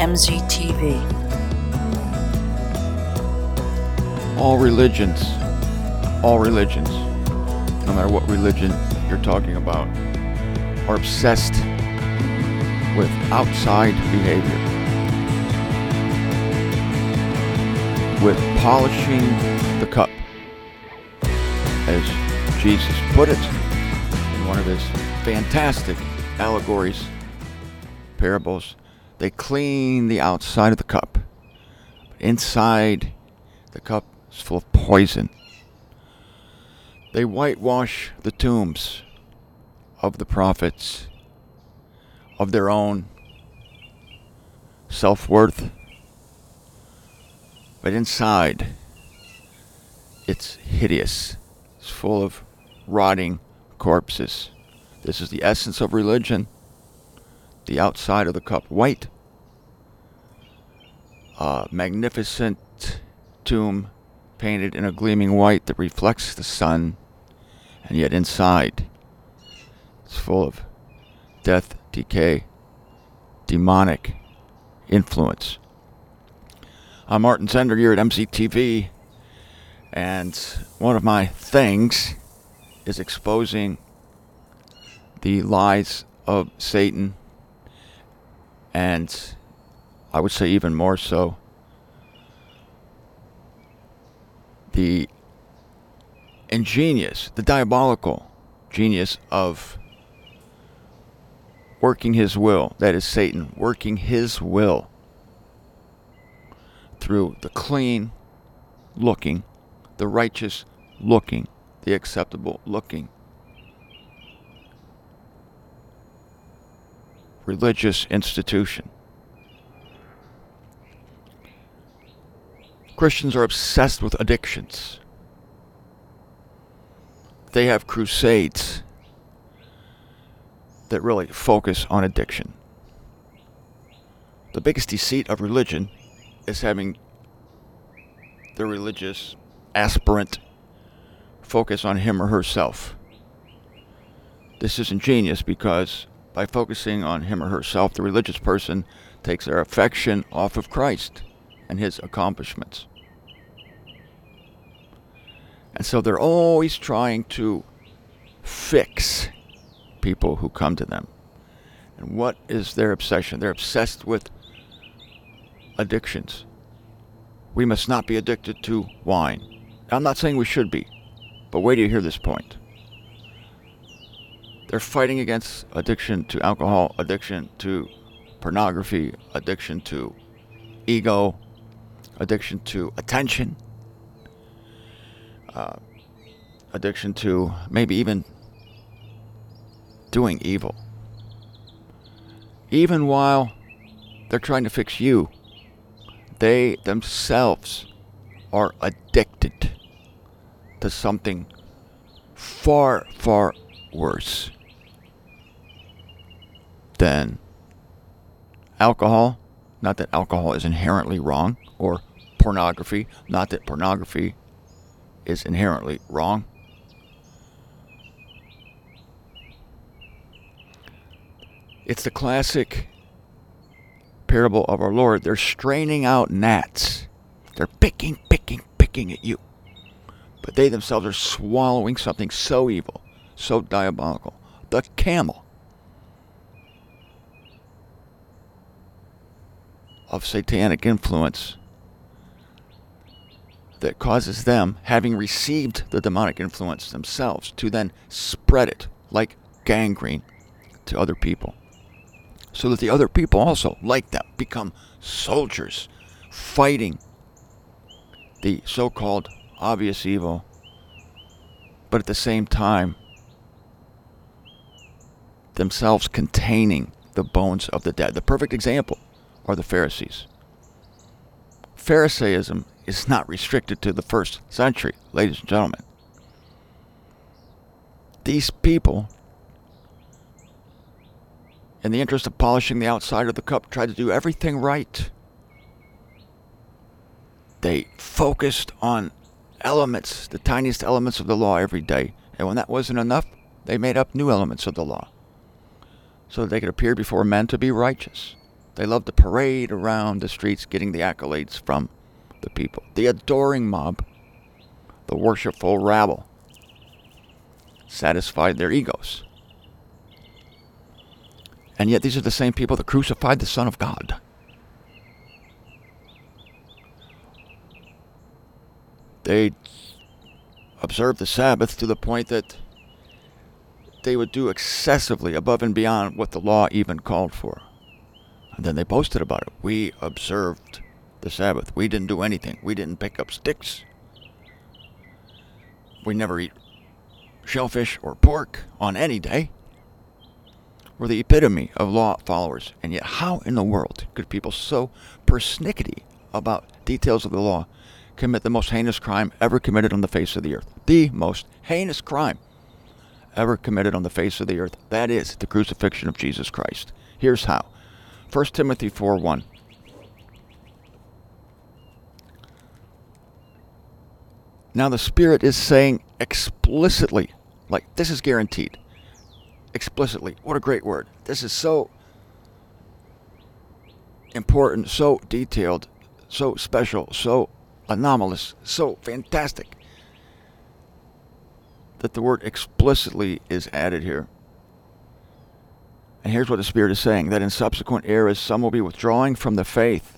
MZTV. All religions, no matter what religion you're talking about, are obsessed with outside behavior, with polishing the cup, as Jesus put it in one of his fantastic allegories, parables. They clean the outside of the cup, but inside the cup is full of poison. They whitewash the tombs of the prophets, of their own self-worth, but inside it's hideous. It's full of rotting corpses. This is the essence of religion. The outside of the cup white, a magnificent tomb painted in a gleaming white that reflects the sun, and yet inside it's full of death, decay, demonic influence. I'm Martin Zender here at MZTV, and one of my things is exposing the lies of Satan, and I would say even more so, the ingenious, the diabolical genius of working his will, that is Satan, working his will through the clean looking, the righteous looking, the acceptable looking religious institution. Christians are obsessed with addictions. They have crusades that really focus on addiction. The biggest deceit of religion is having the religious aspirant focus on him or herself. This is ingenious because by focusing on him or herself, the religious person takes their affection off of Christ and his accomplishments. And so they're always trying to fix people who come to them. And what is their obsession? They're obsessed with addictions. We must not be addicted to wine. I'm not saying we should be, but wait till you hear this point. They're fighting against addiction to alcohol, addiction to pornography, addiction to ego, addiction to attention, addiction to maybe even doing evil. Even while they're trying to fix you, they themselves are addicted to something far, far worse than alcohol. Not that alcohol is inherently wrong, or pornography. Not that pornography is inherently wrong. It's the classic parable of our Lord. They're straining out gnats. They're picking at you. But they themselves are swallowing something so evil, so diabolical. The camel of satanic influence that causes them, having received the demonic influence themselves, to then spread it like gangrene to other people, so that the other people also, like them, become soldiers fighting the so-called obvious evil, but at the same time themselves containing the bones of the dead. The perfect example are the Pharisees. Pharisaism is not restricted to the first century, ladies and gentlemen. These people, in the interest of polishing the outside of the cup, tried to do everything right. They focused on elements, the tiniest elements of the law every day. And when that wasn't enough, they made up new elements of the law so that they could appear before men to be righteous. They love to parade around the streets getting the accolades from the people. The adoring mob, the worshipful rabble, satisfied their egos. And yet these are the same people that crucified the Son of God. They observed the Sabbath to the point that they would do excessively above and beyond what the law even called for. And then they boasted about it. We observed the Sabbath. We didn't do anything. We didn't pick up sticks. We never eat shellfish or pork on any day. We're the epitome of law followers. And yet how in the world could people so persnickety about details of the law commit the most heinous crime ever committed on the face of the earth? The most heinous crime ever committed on the face of the earth. That is the crucifixion of Jesus Christ. Here's how. 1 Timothy 4:1. Now the Spirit is saying explicitly, like this is guaranteed, explicitly. What a great word. This is so important, so detailed, so special, so anomalous, so fantastic, that the word explicitly is added here. And here's what the Spirit is saying, that in subsequent eras some will be withdrawing from the faith,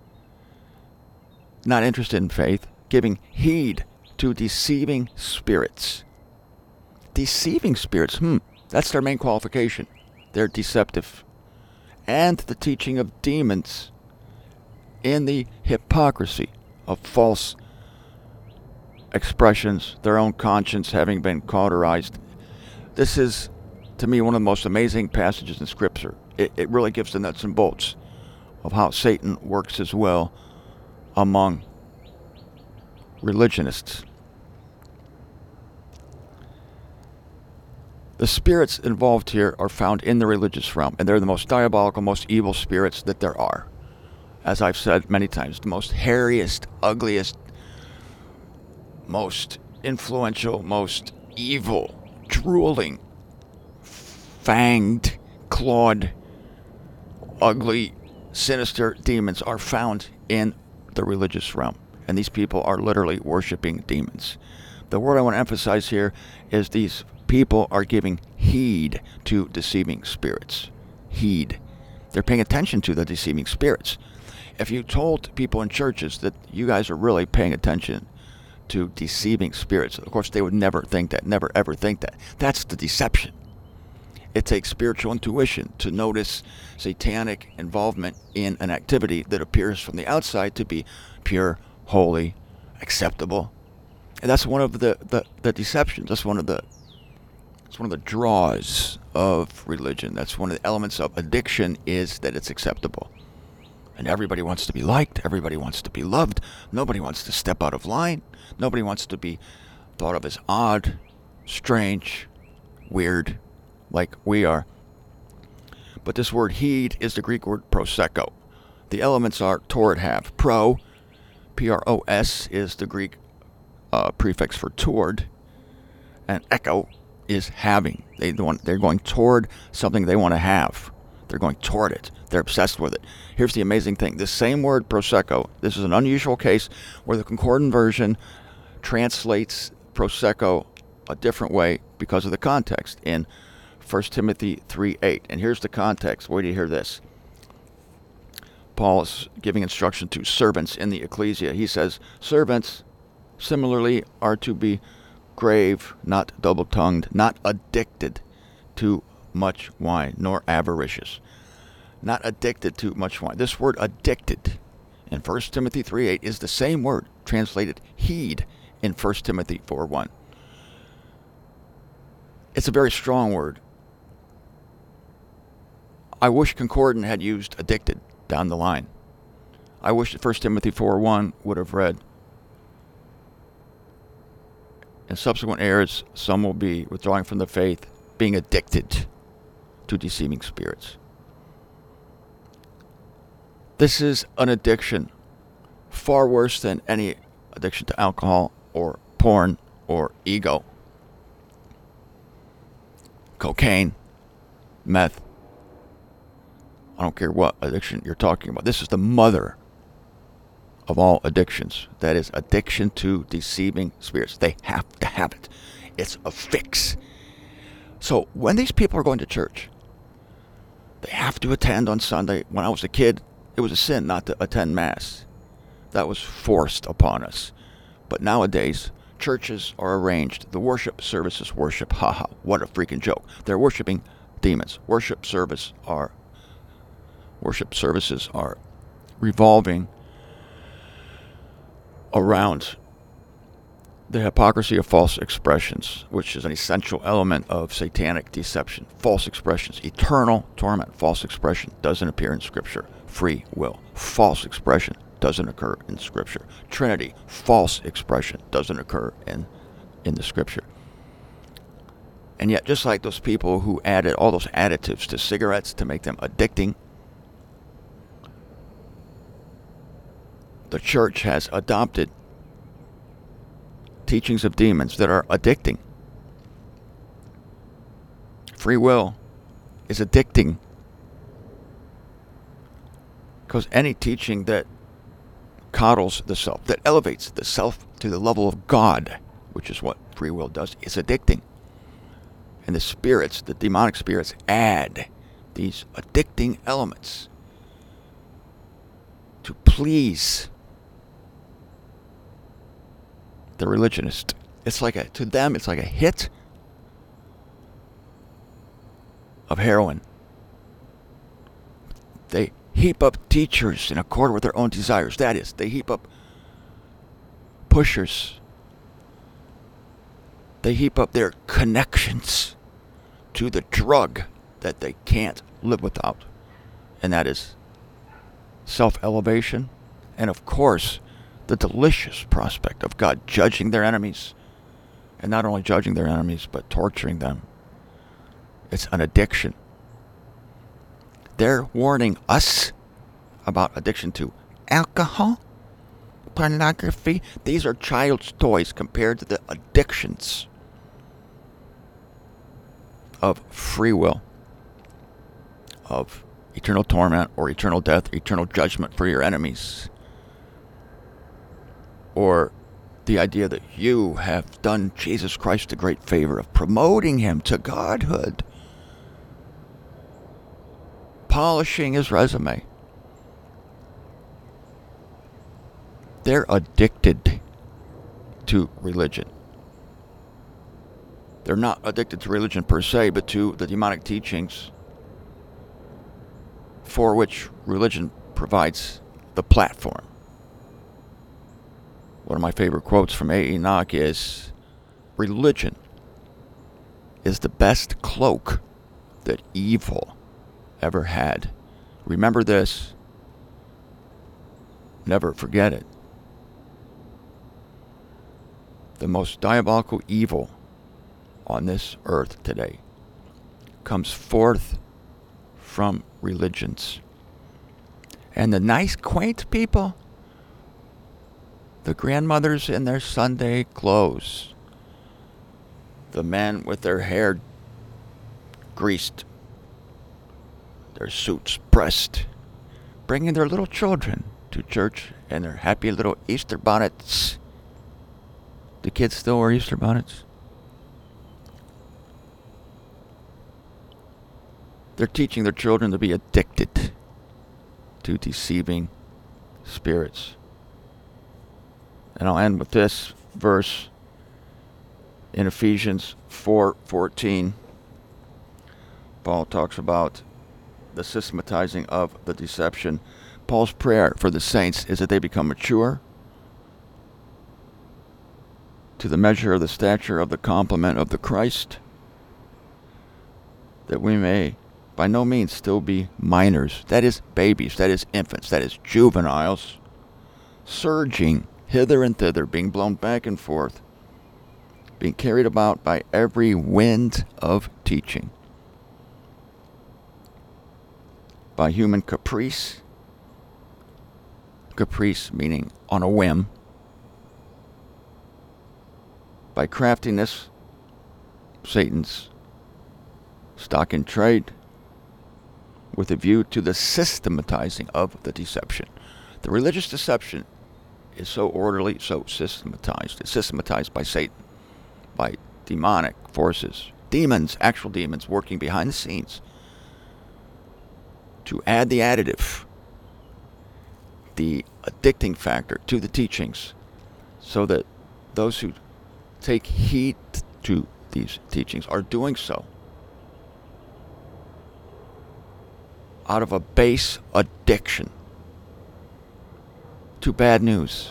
not interested in faith, giving heed to deceiving spirits. Deceiving spirits, that's their main qualification. They're deceptive. And the teaching of demons in the hypocrisy of false expressions, their own conscience having been cauterized. This is, to me, one of the most amazing passages in Scripture. It really gives the nuts and bolts of how Satan works as well among religionists. The spirits involved here are found in the religious realm, and they're the most diabolical, most evil spirits that there are. As I've said many times, the most hairiest, ugliest, most influential, most evil, drooling, fanged, clawed, ugly, sinister demons are found in the religious realm. And these people are literally worshiping demons. The word I want to emphasize here is these people are giving heed to deceiving spirits. Heed. They're paying attention to the deceiving spirits. If you told people in churches that you guys are really paying attention to deceiving spirits, of course they would never think that, never ever think that. That's the deception. It takes spiritual intuition to notice satanic involvement in an activity that appears from the outside to be pure, holy, acceptable. And that's one of the deceptions. That's one of the draws of religion. That's one of the elements of addiction, is that it's acceptable. And everybody wants to be liked. Everybody wants to be loved. Nobody wants to step out of line. Nobody wants to be thought of as odd, strange, weird, like we are. But this word heed is the Greek word proseko. The elements are toward, have. P-R-O-S, is the Greek prefix for toward. And echo is having. They're going toward something they want to have. They're going toward it. They're obsessed with it. Here's the amazing thing. This same word, proseko, this is an unusual case where the Concordant version translates proseko a different way because of the context in 1 Timothy 3:8. And here's the context. Wait till you hear this. Paul is giving instruction to servants in the ecclesia. He says, servants similarly are to be grave, not double-tongued, not addicted to much wine, nor avaricious. Not addicted to much wine. This word addicted in 1 Timothy 3:8 is the same word translated heed in 1 Timothy 4:1. It's a very strong word. I wish Concordant had used addicted down the line. I wish that 1 Timothy 4:1 would have read, in subsequent eras, some will be withdrawing from the faith, being addicted to deceiving spirits. This is an addiction far worse than any addiction to alcohol or porn or ego. Cocaine, meth, I don't care what addiction you're talking about. This is the mother of all addictions. That is addiction to deceiving spirits. They have to have it. It's a fix. So when these people are going to church, they have to attend on Sunday. When I was a kid, it was a sin not to attend Mass. That was forced upon us. But nowadays, churches are arranged. The worship services worship. Haha, what a freaking joke. They're worshiping demons. Worship services are revolving around the hypocrisy of false expressions, which is an essential element of satanic deception. False expressions, eternal torment. False expression doesn't appear in Scripture. Free will. False expression doesn't occur in Scripture. Trinity. False expression doesn't occur in the Scripture. And yet, just like those people who added all those additives to cigarettes to make them addicting, the church has adopted teachings of demons that are addicting. Free will is addicting. Because any teaching that coddles the self, that elevates the self to the level of God, which is what free will does, is addicting. And the spirits, the demonic spirits, add these addicting elements to please the religionist. To them, it's like a hit of heroin. They heap up teachers in accord with their own desires. That is, they heap up pushers. They heap up their connections to the drug that they can't live without. And that is self-elevation. And of course, the delicious prospect of God judging their enemies. And not only judging their enemies, but torturing them. It's an addiction. They're warning us about addiction to alcohol, pornography. These are child's toys compared to the addictions of free will, of eternal torment or eternal death, eternal judgment for your enemies. Or the idea that you have done Jesus Christ a great favor of promoting him to godhood, polishing his resume. They're addicted to religion. They're not addicted to religion per se, but to the demonic teachings for which religion provides the platform. One of my favorite quotes from A. Enoch is, religion is the best cloak that evil ever had. Remember this. Never forget it. The most diabolical evil on this earth today comes forth from religions. And the nice, quaint people, the grandmothers in their Sunday clothes, the men with their hair greased, their suits pressed, bringing their little children to church in their happy little Easter bonnets. Do kids still wear Easter bonnets? They're teaching their children to be addicted to deceiving spirits. And I'll end with this verse in Ephesians 4:14. Paul talks about the systematizing of the deception. Paul's prayer for the saints is that they become mature to the measure of the stature of the complement of the Christ, that we may by no means still be minors, that is babies, that is infants, that is juveniles, surging hither and thither, being blown back and forth, being carried about by every wind of teaching, by human caprice meaning on a whim, by craftiness, Satan's stock in trade, with a view to the systematizing of the deception. The religious deception is so orderly, so systematized. It's systematized by Satan, by demonic forces, demons, actual demons working behind the scenes to add the additive, the addicting factor to the teachings, so that those who take heed to these teachings are doing so out of a base addiction to bad news.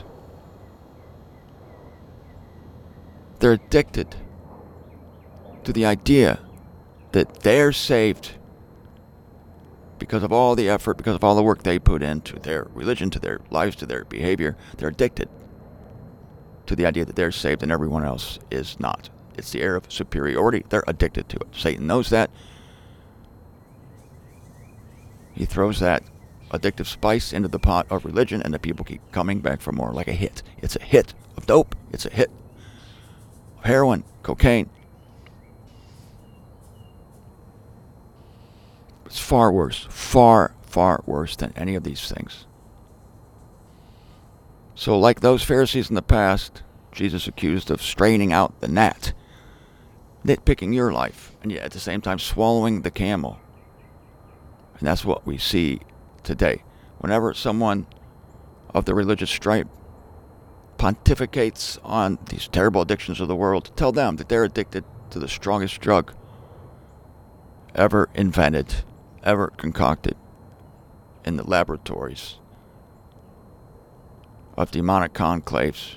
They're addicted to the idea that they're saved because of all the effort, because of all the work they put into their religion, to their lives, to their behavior. They're addicted to the idea that they're saved and everyone else is not. It's the air of superiority. They're addicted to it. Satan knows that. He throws that addictive spice into the pot of religion, and the people keep coming back for more, like a hit. It's a hit of dope. It's a hit of heroin, cocaine. It's far worse, far, far worse than any of these things. So like those Pharisees in the past, Jesus accused of straining out the gnat, nitpicking your life, and yet at the same time swallowing the camel. And that's what we see today. Whenever someone of the religious stripe pontificates on these terrible addictions of the world, tell them that they're addicted to the strongest drug ever invented, ever concocted in the laboratories of demonic conclaves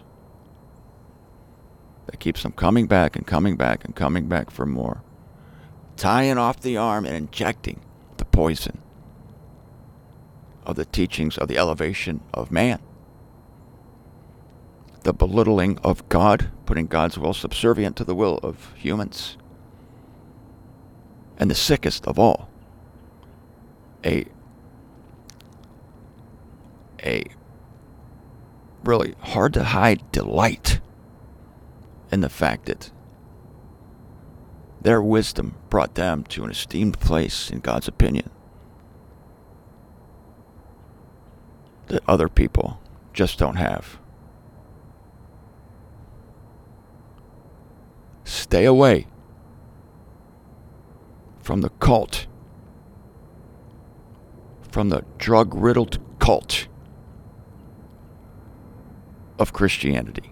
that keeps them coming back and coming back and coming back for more, tying off the arm and injecting the poison of the teachings of the elevation of man, the belittling of God, putting God's will subservient to the will of humans, and the sickest of all, a really hard to hide delight in the fact that their wisdom brought them to an esteemed place in God's opinion that other people just don't have. Stay away from the cult, from the drug-riddled cult of Christianity.